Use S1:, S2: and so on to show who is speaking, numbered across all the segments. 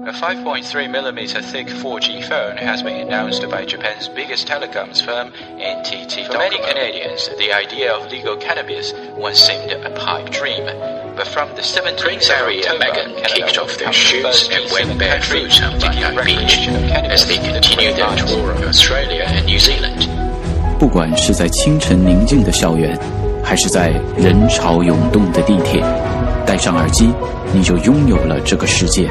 S1: A 5.3mm thick 4G phone has been announced by Japan's biggest telecoms firm, NTT. For many Canadians, the idea of legal cannabis once seemed a pipe dream. But from the 17th
S2: Prince Harry and Meghan kicked off their shoes and went barefoot on Manhattan Beach as they continue their tour of Australia and New Zealand.
S3: 不管是在清晨宁静的校园，还是在人潮涌动的地铁，戴上耳机，你就拥有了这个世界。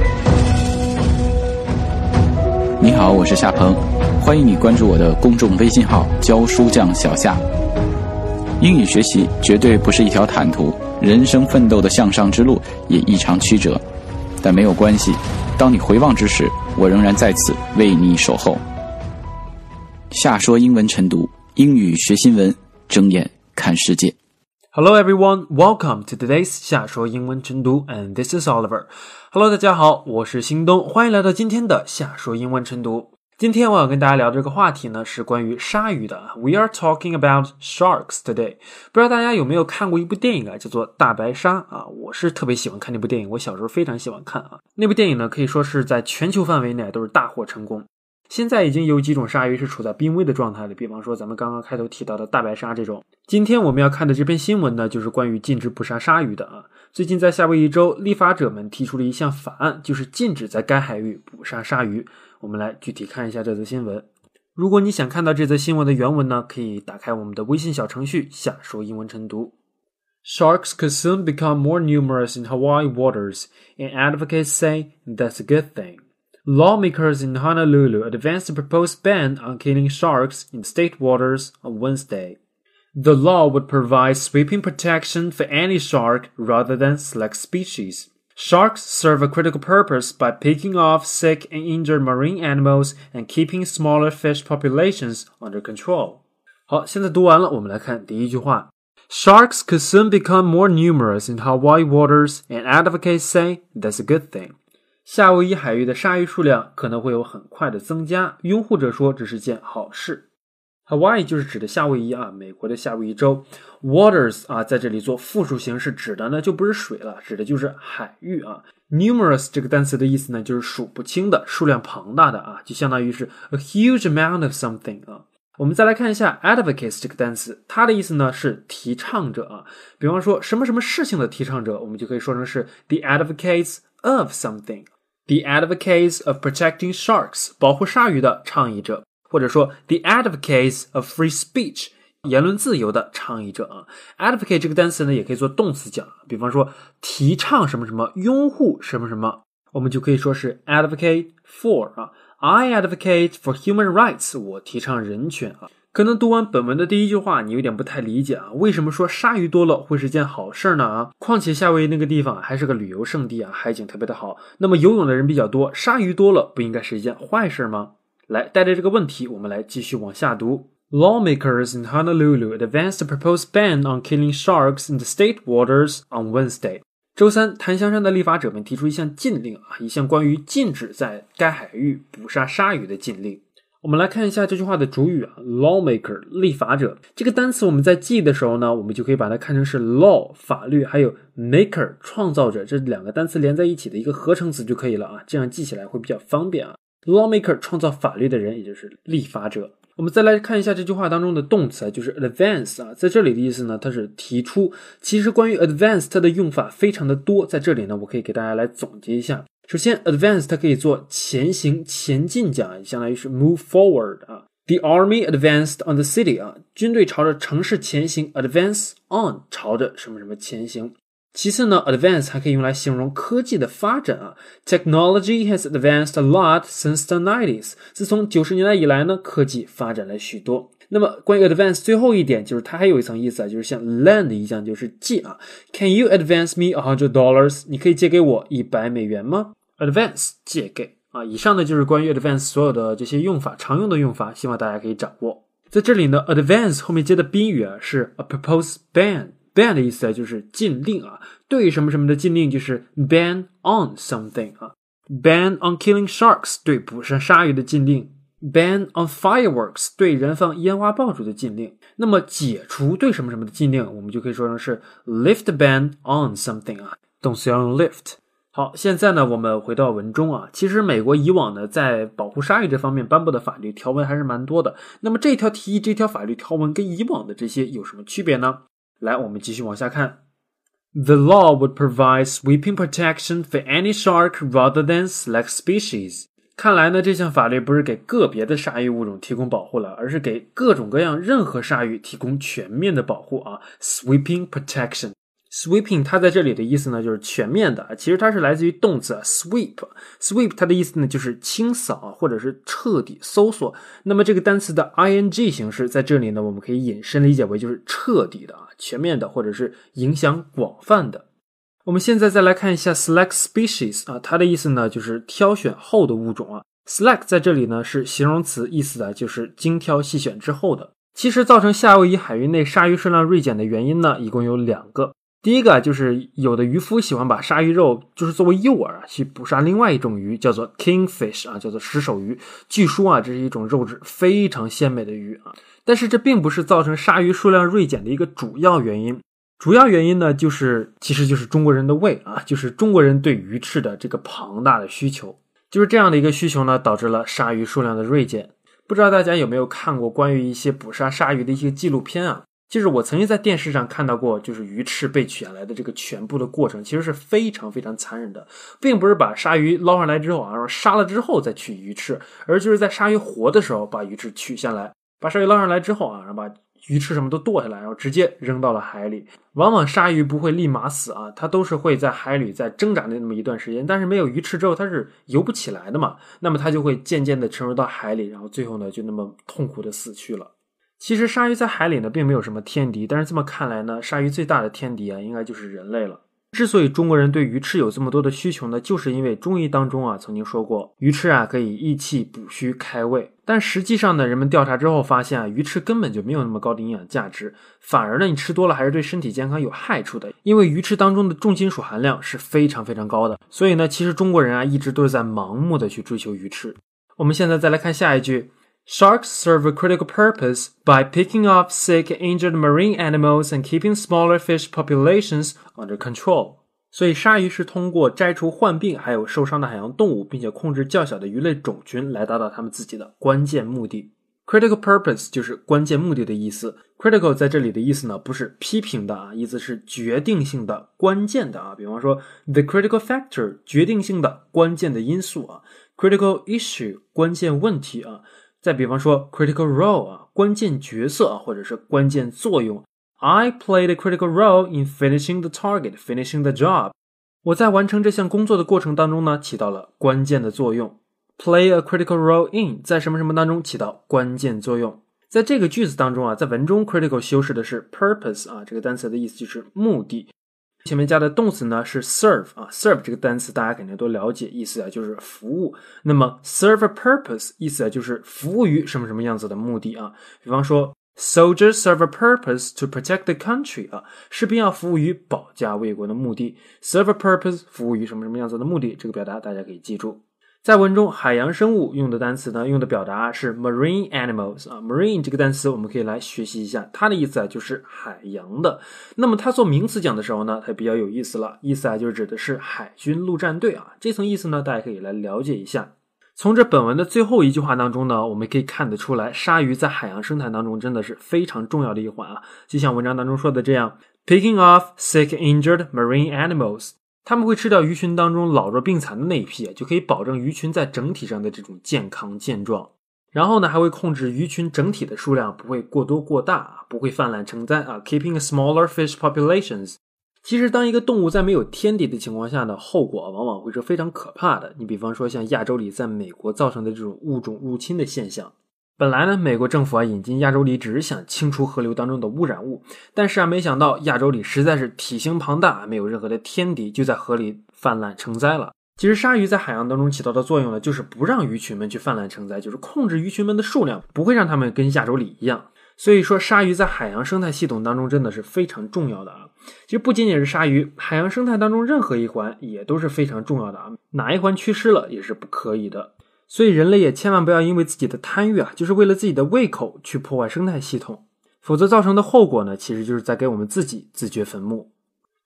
S3: 你好，我是夏鹏，欢迎你关注我的公众微信号教书匠小夏。英语学习绝对不是一条坦途，人生奋斗的向上之路也异常曲折，但没有关系，当你回望之时，我仍然在此为你守候。夏说英文晨读，英语学新闻，睁眼看世界。
S4: Hello everyone, welcome to today's 夏说英文晨读 and this is Oliver. Hello 大家好，我是新东，欢迎来到今天的夏说英文晨读。今天我要跟大家聊的这个话题呢是关于鲨鱼的。We are talking about sharks today. 不知道大家有没有看过一部电影啊，叫做《大白鲨》啊，我是特别喜欢看那部电影，我小时候非常喜欢看啊。那部电影呢可以说是在全球范围内都是大获成功。现在已经有几种鲨鱼是处在濒危的状态了，比方说咱们刚刚开头提到的大白鲨这种。今天我们要看的这篇新闻呢，就是关于禁止捕杀鲨鱼的啊。最近在夏威夷州，立法者们提出了一项法案，就是禁止在该海域捕杀鲨鱼。我们来具体看一下这则新闻。如果你想看到这则新闻的原文呢，可以打开我们的微信小程序夏说英文晨读。Sharks could soon become more numerous in Hawaii waters, and advocates say that's a good thing.Lawmakers in Honolulu advanced a proposed ban on killing sharks in state waters on Wednesday. The law would provide sweeping protection for any shark rather than select species. Sharks serve a critical purpose by picking off sick and injured marine animals and keeping smaller fish populations under control. 好，现在读完了，我们来看第一句话。Sharks could soon become more numerous in Hawaii waters, and advocates say that's a good thing.夏威夷海域的鲨鱼数量可能会有很快的增加，拥护者说这是件好事。Hawaii 就是指的夏威夷啊，美国的夏威夷州。Waters 啊，在这里做复数形式，指的呢就不是水了，指的就是海域啊。Numerous 这个单词的意思呢，就是数不清的，数量庞大的啊，就相当于是 a huge amount of something 啊。我们再来看一下 advocates 这个单词，它的意思呢是提倡者啊。比方说什么什么事情的提倡者，我们就可以说成是 the advocates of something。The advocates of protecting sharks 保护鲨鱼的倡议者，或者说 the advocates of free speech 言论自由的倡议者啊。advocate 这个单词呢也可以做动词讲，比方说提倡什么什么，拥护什么什么，我们就可以说是 advocate for 啊。I advocate for human rights 我提倡人权啊。可能读完本文的第一句话你有点不太理解啊，为什么说鲨鱼多了会是件好事呢啊？况且夏威夷那个地方还是个旅游胜地啊，海景特别的好，那么游泳的人比较多，鲨鱼多了不应该是一件坏事吗？来，带着这个问题我们来继续往下读。Lawmakers in Honolulu advanced a proposed ban on killing sharks in the state waters on Wednesday. 周三，檀香山的立法者们提出一项禁令啊，一项关于禁止在该海域捕杀鲨鱼的禁令。我们来看一下这句话的主语啊 lawmaker 立法者。这个单词我们在记的时候呢，我们就可以把它看成是 law 法律，还有 maker 创造者，这两个单词连在一起的一个合成词就可以了啊，这样记起来会比较方便啊。lawmaker 创造法律的人，也就是立法者。我们再来看一下这句话当中的动词就是 advance 啊，在这里的意思呢，它是提出。其实关于 advance 它的用法非常的多，在这里呢，我可以给大家来总结一下。首先 advance 它可以做前行前进讲，相当于是 move forward 啊。The army advanced on the city 啊，军队朝着城市前行 advance on 朝着什么什么前行。其次呢 advance 还可以用来形容科技的发展啊。Technology has advanced a lot since the 90s. 自从90年代以来呢，科技发展了许多。那么关于 advance 最后一点就是它还有一层意思啊，就是像 lend 一样，就是借啊。Can you advance me $100? 你可以借给我$100吗？ Advance 借给啊。以上呢就是关于 advance 所有的这些用法，常用的用法，希望大家可以掌握。在这里呢 advance 后面接的宾语啊是 a proposed ban。ban 的意思就是禁令啊，对什么什么的禁令就是 ban on something 啊。ban on killing sharks 对捕杀鲨鱼的禁令， ban on fireworks 对燃放烟花爆竹的禁令。那么解除对什么什么的禁令，我们就可以说成是 lift ban on something 啊，动词要用 lift。 好，现在呢，我们回到文中啊。其实美国以往呢，在保护鲨鱼这方面颁布的法律条文还是蛮多的。那么这条提议，这条法律条文跟以往的这些有什么区别呢？来，我们继续往下看。The law would provide sweeping protection for any shark rather than select species. 看来呢，这项法律不是给个别的鲨鱼物种提供保护了，而是给各种各样任何鲨鱼提供全面的保护啊。Sweeping protection。Sweeping 它在这里的意思呢就是全面的，其实它是来自于动词 sweep 它的意思呢就是清扫或者是彻底搜索。那么这个单词的 ing 形式在这里呢我们可以引申理解为就是彻底的全面的或者是影响广泛的。我们现在再来看一下 select species 它的意思呢就是挑选后的物种select 在这里呢是形容词，意思就是精挑细选之后的。其实造成夏威夷海域内鲨鱼数量锐减的原因呢一共有2个。第一个就是有的渔夫喜欢把鲨鱼肉就是作为诱饵去捕杀另外一种鱼，叫做 kingfish 叫做石手鱼。据说这是一种肉质非常鲜美的鱼但是这并不是造成鲨鱼数量锐减的一个主要原因。主要原因呢其实就是中国人的胃就是中国人对鱼翅的这个庞大的需求。就是这样的一个需求呢导致了鲨鱼数量的锐减。不知道大家有没有看过关于一些捕杀鲨鱼的一些纪录片就是我曾经在电视上看到过，就是鱼翅被取下来的这个全部的过程，其实是非常非常残忍的，并不是把鲨鱼捞上来之后然后杀了之后再取鱼翅，而就是在鲨鱼活的时候把鱼翅取下来，把鲨鱼捞上来之后然后把鱼翅什么都剁下来，然后直接扔到了海里。往往鲨鱼不会立马死它都是会在海里在挣扎的那么一段时间，但是没有鱼翅之后它是游不起来的嘛，那么它就会渐渐的沉入到海里，然后最后呢就那么痛苦的死去了。其实鲨鱼在海里呢并没有什么天敌，但是这么看来呢，鲨鱼最大的天敌应该就是人类了。之所以中国人对鱼翅有这么多的需求呢，就是因为中医当中曾经说过，鱼翅可以益气补虚开胃。但实际上呢，人们调查之后发现鱼翅根本就没有那么高的营养价值，反而呢你吃多了还是对身体健康有害处的。因为鱼翅当中的重金属含量是非常非常高的，所以呢其实中国人一直都是在盲目的去追求鱼翅。我们现在再来看下一句。Sharks serve a critical purpose by picking off sick, injured marine animals and keeping smaller fish populations under control. 所以鲨鱼是通过摘除患病还有受伤的海洋动物，并且控制较小的鱼类种群来达到他们自己的关键目的。Critical purpose 就是关键目的的意思。Critical 在这里的意思呢不是批评的意思是决定性的关键的比方说 the critical factor 决定性的关键的因素critical issue 关键问题再比方说 critical role 关键角色或者是关键作用。I played a critical role in finishing the target, finishing the job. 我在完成这项工作的过程当中呢起到了关键的作用。Play a critical role in 在什么什么当中起到关键作用。在这个句子当中在文中 critical 修饰的是 purpose 这个单词的意思就是目的。前面加的动词呢是 serve serve 这个单词大家肯定都了解，意思就是服务。那么 serve a purpose 意思就是服务于什么什么样子的目的比方说 soldiers serve a purpose to protect the country 士兵要服务于保家卫国的目的。serve a purpose 服务于什么什么样子的目的，这个表达大家可以记住。在文中海洋生物用的单词呢，用的表达是 marine animals marine 这个单词我们可以来学习一下，它的意思就是海洋的。那么它做名词讲的时候呢，它比较有意思了，意思就指的是海军陆战队这层意思呢大家可以来了解一下。从这本文的最后一句话当中呢，我们可以看得出来，鲨鱼在海洋生态当中真的是非常重要的一环就像文章当中说的这样 picking off sick injured marine animals，他们会吃掉鱼群当中老弱病残的那一批，就可以保证鱼群在整体上的这种健康健壮。然后呢，还会控制鱼群整体的数量不会过多过大，不会泛滥成灾keeping a smaller fish populations。其实当一个动物在没有天敌的情况下呢，后果往往会是非常可怕的。你比方说像亚洲鲤在美国造成的这种物种入侵的现象。本来呢，美国政府引进亚洲鲤只是想清除河流当中的污染物，但是没想到亚洲鲤实在是体型庞大，没有任何的天敌，就在河里泛滥成灾了。其实鲨鱼在海洋当中起到的作用呢，就是不让鱼群们去泛滥成灾，就是控制鱼群们的数量，不会让它们跟亚洲鲤一样。所以说鲨鱼在海洋生态系统当中真的是非常重要的其实不仅仅是鲨鱼，海洋生态当中任何一环也都是非常重要的哪一环缺失了也是不可以的。所以人类也千万不要因为自己的贪欲就是为了自己的胃口去破坏生态系统，否则造成的后果呢，其实就是在给我们自己自掘坟墓。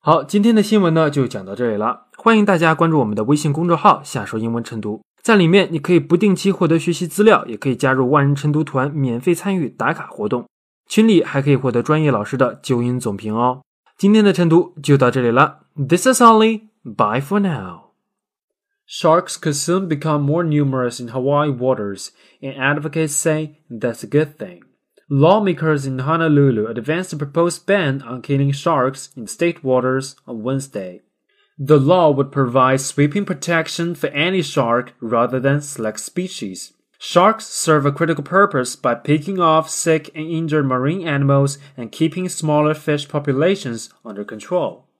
S4: 好，今天的新闻呢就讲到这里了，欢迎大家关注我们的微信公众号下说英文晨读，在里面你可以不定期获得学习资料，也可以加入万人晨读团免费参与打卡活动，群里还可以获得专业老师的纠音总评哦。今天的晨读就到这里了， This is Ollie, bye for now. Sharks could soon become more numerous in Hawaii waters, and advocates say that's a good thing. Lawmakers in Honolulu advanced a proposed ban on killing sharks in state waters on Wednesday. The law would provide sweeping protection for any shark rather than select species. Sharks serve a critical purpose by picking off sick and injured marine animals and keeping smaller fish populations under control.